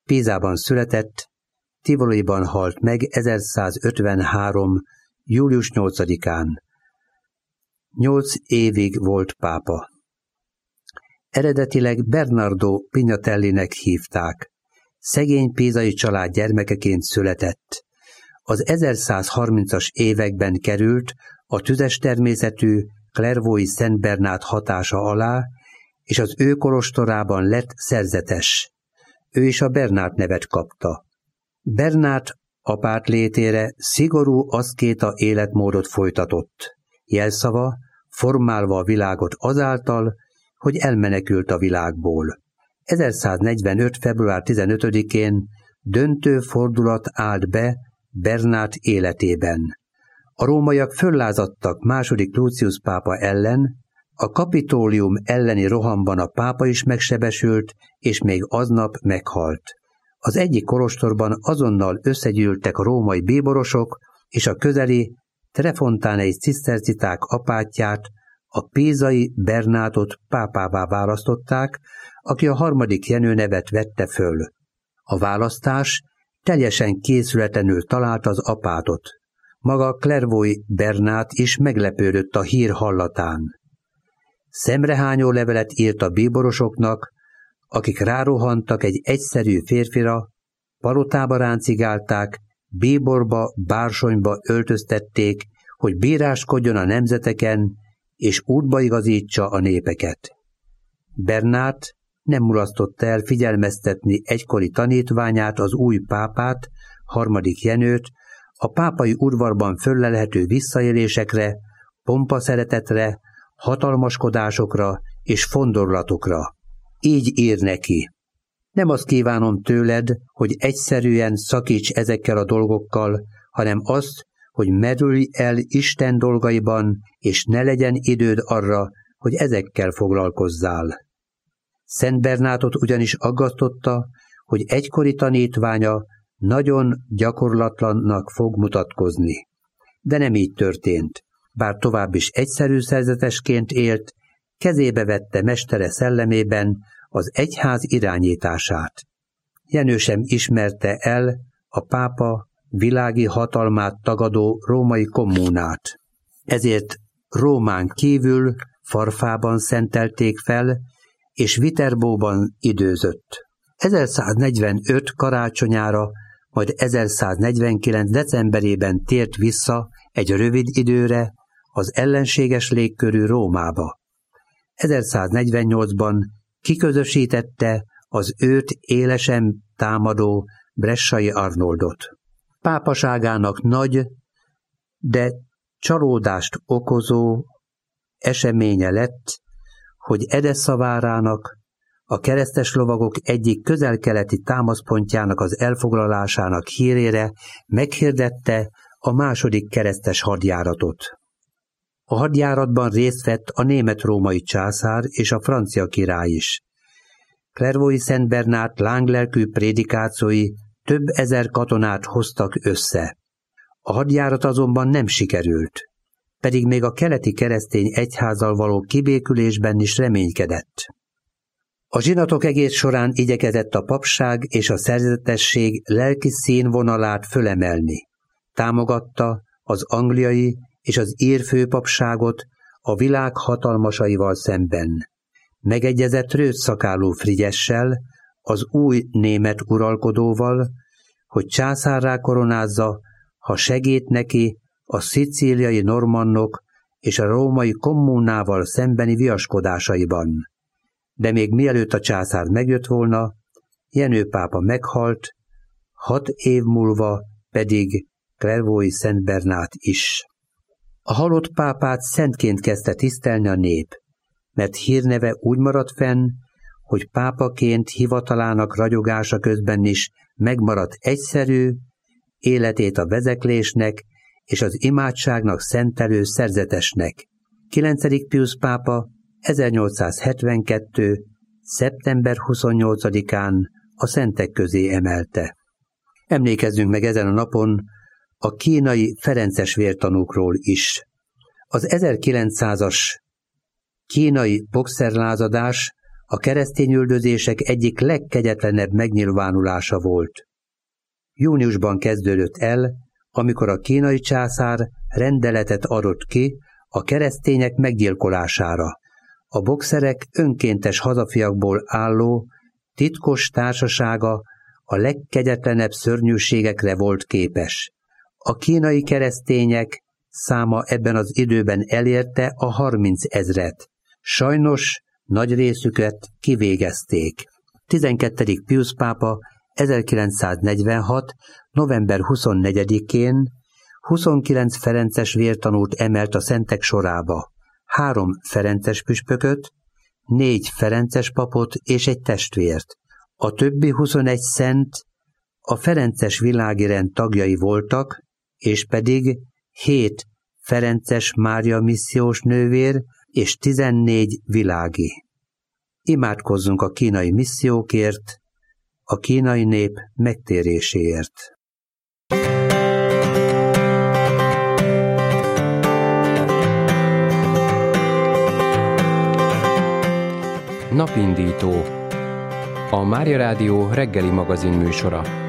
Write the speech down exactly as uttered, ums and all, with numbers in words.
Písában született, Tivoliban halt meg ezerszázötvenhárom. július nyolcadikán. Nyolc évig volt pápa. Eredetileg Bernardo Pignatellinek hívták. Szegény písai család gyermekeként született. Az ezerszázharmincas években került a tüzes természetű Clairvaux-i Szent Bernát hatása alá, és az ő kolostorában lett szerzetes. Ő is a Bernát nevet kapta. Bernát apát létére szigorú aszkéta életmódot folytatott. Jelszava, formálva a világot azáltal, hogy elmenekült a világból. ezerszáznegyvenöt. február tizenötödikén döntő fordulat állt be Bernát életében. A rómaiak föllázadtak második Lucius pápa ellen, a Kapitólium elleni rohamban a pápa is megsebesült, és még aznap meghalt. Az egyik kolostorban azonnal összegyűltek a római bíborosok, és a közeli trefontánei ciszterciták apátját, a písai Bernátot pápává választották, aki a harmadik Jenő nevet vette föl. A választás teljesen készületlenül találta az apátot. Maga Clairvaux-i Bernát is meglepődött a hír hallatán. Szemrehányó levelet írt a bíborosoknak, akik rárohantak egy egyszerű férfira, palotába ráncigálták, bíborba, bársonyba öltöztették, hogy bíráskodjon a nemzeteken, és útba igazítsa a népeket. Bernát nem mulasztotta el figyelmeztetni egykori tanítványát, az új pápát, harmadik Jenőt, a pápai udvarban föllelhető visszaélésekre, pompaszeretetre, hatalmaskodásokra és fondorlatokra. Így ír neki: nem azt kívánom tőled, hogy egyszerűen szakíts ezekkel a dolgokkal, hanem azt, hogy merülj el Isten dolgaiban, és ne legyen időd arra, hogy ezekkel foglalkozzál. Szent Bernátot ugyanis aggasztotta, hogy egykori tanítványa nagyon gyakorlatlannak fog mutatkozni. De nem így történt. Bár tovább is egyszerű szerzetesként élt, kezébe vette mestere szellemében az egyház irányítását. Jenő sem ismerte el a pápa világi hatalmát tagadó római kommunát. Ezért Rómán kívül Farfában szentelték fel, és Viterbóban időzött. ezerszáznegyvenöt karácsonyára, majd ezerszáznegyvenkilenc decemberében tért vissza egy rövid időre az ellenséges légkörű Rómába. ezerszáznegyvennyolcban kiközösítette az őt élesen támadó Bressai Arnoldot. Pápaságának nagy, de csalódást okozó eseménye lett, hogy Edessa várának, a keresztes lovagok egyik közel-keleti támaszpontjának az elfoglalásának hírére meghirdette a második keresztes hadjáratot. A hadjáratban részt vett a német-római császár és a francia király is. Clairvaux-i Szent Bernát lánglelkű prédikációi több ezer katonát hoztak össze. A hadjárat azonban nem sikerült, pedig még a keleti keresztény egyházzal való kibékülésben is reménykedett. A zsinatok egész során igyekezett a papság és a szerzetesség lelki színvonalát fölemelni. Támogatta az angliai és az ír főpapságot a világ hatalmasaival szemben. Megegyezett rőszakálú Frigyessel, az új német uralkodóval, hogy császárrá koronázza, ha segít neki a szicíliai normannok és a római kommunával szembeni viaskodásaiban. De még mielőtt a császár megjött volna, Jenő pápa meghalt, hat év múlva pedig Clairvaux-i Szent Bernát is. A halott pápát szentként kezdte tisztelni a nép, mert hírneve úgy maradt fenn, hogy pápaként hivatalának ragyogása közben is megmaradt egyszerű, életét a vezeklésnek és az imádságnak szentelő szerzetesnek. kilencedik Piusz pápa ezernyolcszázhetvenkettő. szeptember huszonnyolcadikán a szentek közé emelte. Emlékezzünk meg ezen a napon a kínai ferences vértanúkról is. Az ezerkilencszázas kínai boxerlázadás a keresztényüldözések egyik legkegyetlenebb megnyilvánulása volt. Júniusban kezdődött el, amikor a kínai császár rendeletet adott ki a keresztények meggyilkolására. A bokszerek önkéntes hazafiakból álló, titkos társasága a legkegyetlenebb szörnyűségekre volt képes. A kínai keresztények száma ebben az időben elérte a harmincezret. Sajnos nagy részüket kivégezték. tizenkettedik Piusz pápa ezerkilencszáznegyvenhat. november huszonnegyedikén huszonkilenc ferences vértanút emelt a szentek sorába, három ferences püspököt, négy ferences papot és egy testvért. A többi huszonegy szent a ferences világi rend tagjai voltak, és pedig hét ferences Mária missziós nővér és tizennégy világi. Imádkozzunk a kínai missziókért, a kínai nép megtéréséért. Napindító. A Mária Rádió reggeli magazin műsora.